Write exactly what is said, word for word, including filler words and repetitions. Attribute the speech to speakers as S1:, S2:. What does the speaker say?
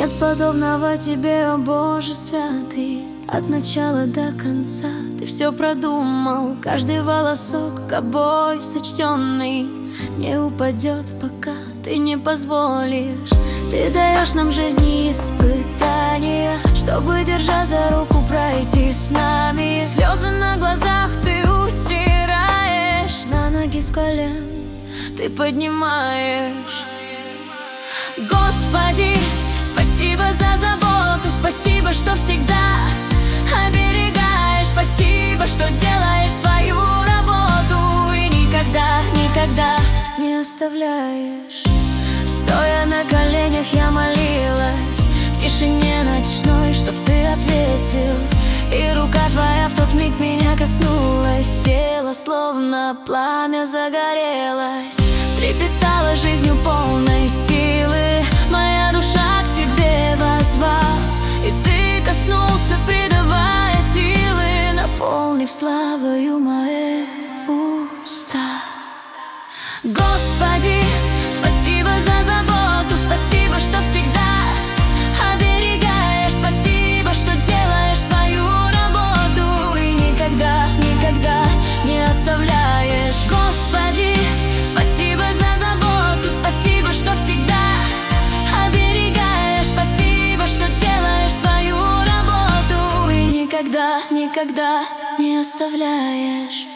S1: Нет подобного тебе, о Боже святый. От начала до конца ты все продумал. Каждый волосок тобой сочтенный не упадет, пока ты не позволишь. Ты даешь нам жизни испытания, чтобы, держа за руку, пройти с нами. Слезы на глазах ты утираешь, на ноги с колен ты поднимаешь. Господи, спасибо за заботу, спасибо, что всегда оберегаешь, спасибо, что делаешь свою работу и никогда, никогда не оставляешь. Стоя на коленях я молилась в тишине ночной, чтоб ты ответил, и рука твоя в тот миг меня коснулась. Тело словно пламя загорелось, трепетала жизнью полной силы. Моя душа к тебе возвав, и ты коснулся, придавая силы, наполнив славою мои уста. Господи, спасибо за заботу, спасибо, что всегда оберегаешь, спасибо, что делаешь свою работу и никогда, никогда не оставляешь. Господи, спасибо за заботу, спасибо, что всегда оберегаешь, спасибо, что делаешь свою работу и никогда, никогда не оставляешь.